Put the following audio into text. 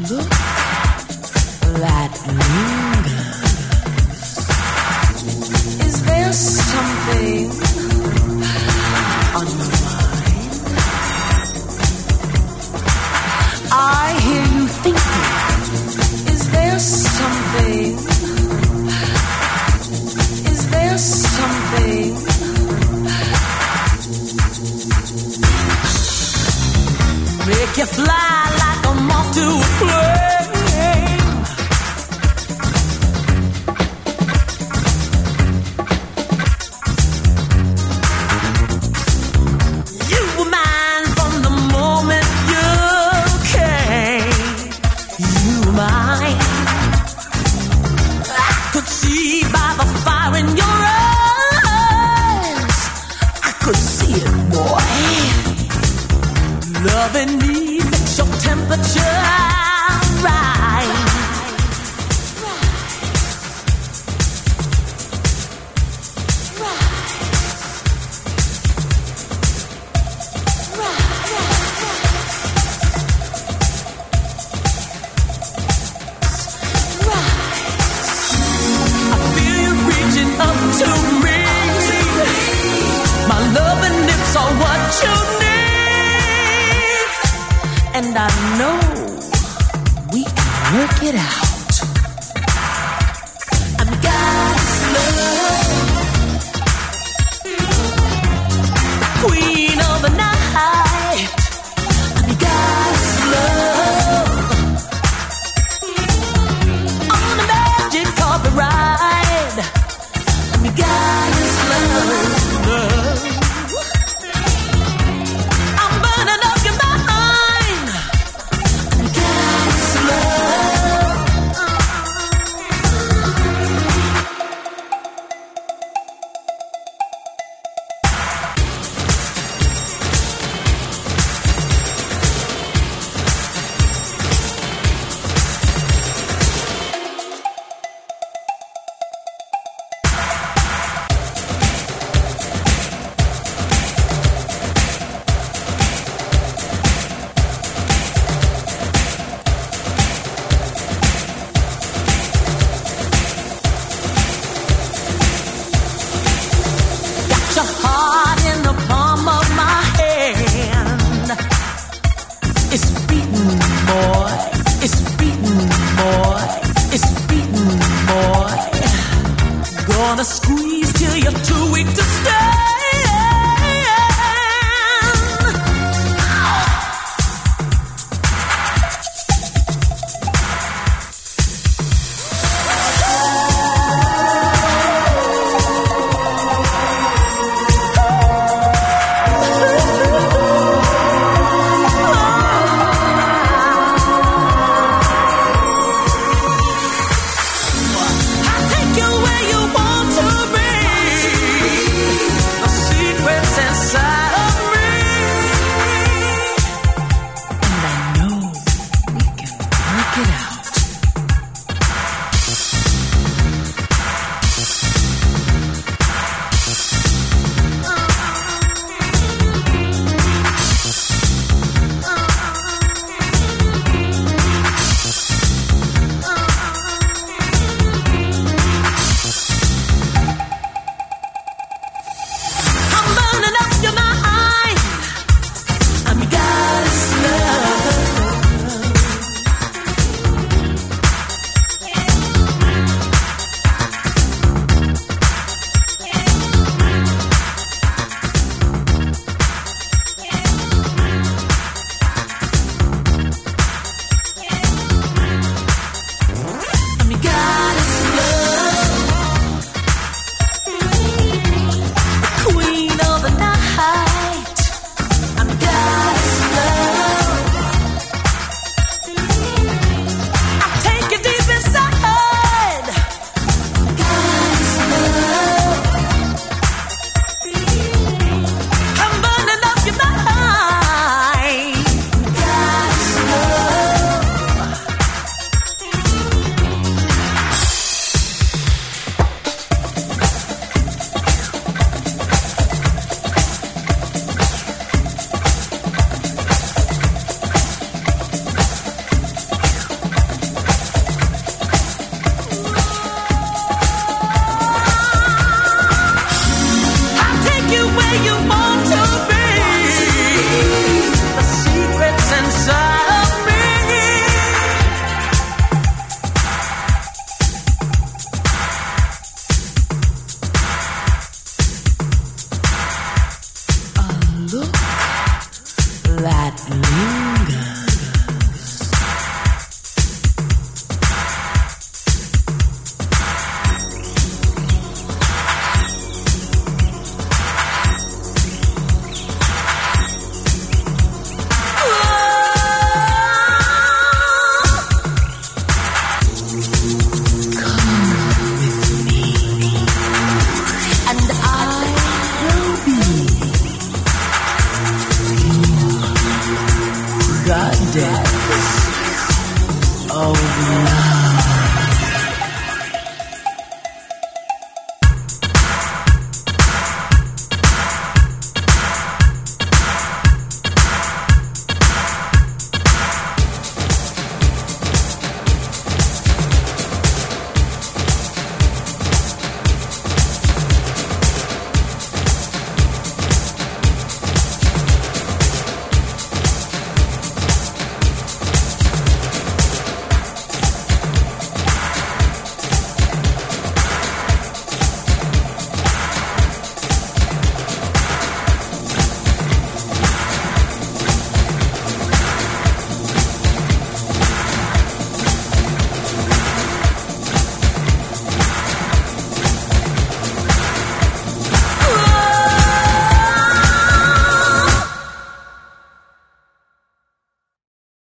look that lingers. Is there something on your mind? I hear you thinking. Is there something? Is there something? Make you fly like a moth to a flame. You were mine from the moment you came. You were mine. I could see by the fire in your eyes. I could see it, boy. Loving me makes your temperature rise. I feel you reaching up to me. My loving lips are what you need. And I know we can work it out. I'm God's love, queen of the night. I'm God's love, on the magic carpet ride. I'm God's love. I'm burning up your mind. God's love. Your heart in the palm of my hand. It's beating, boy. It's beating, boy. It's beating, boy. Gonna squeeze till you're too weak to stand. I'll take you where you want to be. The secret's inside of me. And I know we can work it out. I'm burning up your mind. I'm God's love. of love.